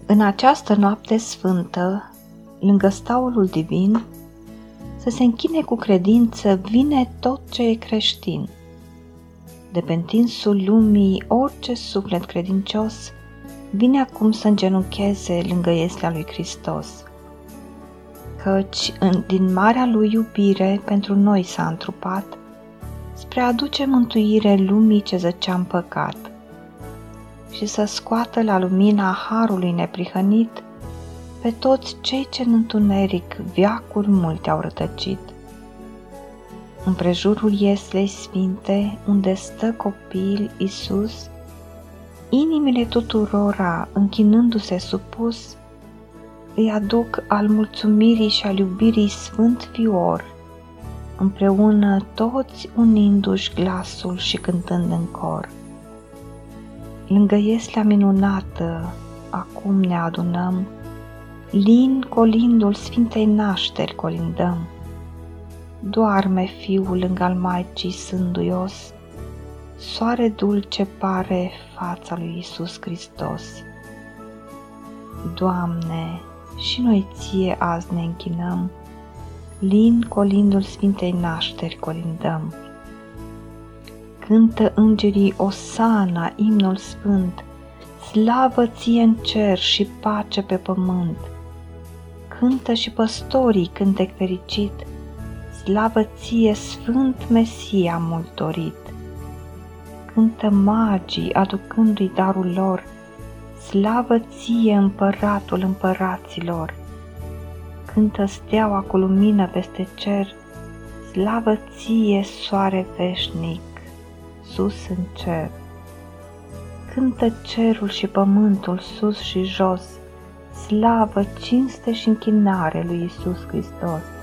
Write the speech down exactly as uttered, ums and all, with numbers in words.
În această noapte sfântă, lângă staulul divin, să se închine cu credință vine tot ce e creștin. De pe întinsul lumii, orice suflet credincios vine acum să îngenuncheze lângă ieslea lui Hristos, căci în, din marea lui iubire pentru noi s-a întrupat, spre a aduce mântuire lumii ce zăcea în păcat și să scoată la lumina harului neprihănit pe toți cei ce în întuneric veacuri multe au rătăcit. Împrejurul ieslei sfinte, unde stă copil Iisus, inimile tuturora, închinându-se supus, îi aduc al mulțumirii și al iubirii sfânt fior, împreună toți unindu-și glasul și cântând în cor. Lângă ieslea minunată, acum ne adunăm, lin colindul Sfintei Nașteri colindăm. Doarme Fiul lângă al Maicii sânduios, soare dulce pare fața lui Iisus Hristos. Doamne, și noi Ție azi ne închinăm, lin colindul Sfintei Nașteri colindăm. Cântă îngerii osana, imnul sfânt, slavă Ție în cer și pace pe pământ. Cântă și păstorii cântec fericit, slavă Ție, Sfânt Mesia mult dorit. Cântă magii aducându-i darul lor, slavă Ție, Împăratul împăraților. Cântă steaua cu lumină peste cer, slavă Ție, soare veșnic, sus în cer. Cântă cerul și pământul sus și jos, slavă, cinste și închinare lui Iisus Hristos.